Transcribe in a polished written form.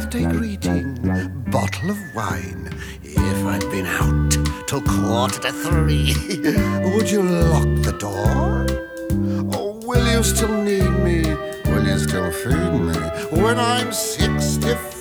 birthday greeting, bottle of wine. If I'd been out till 2:45, would you lock the door? Or will you still need me? Will you still feed me when I'm 65?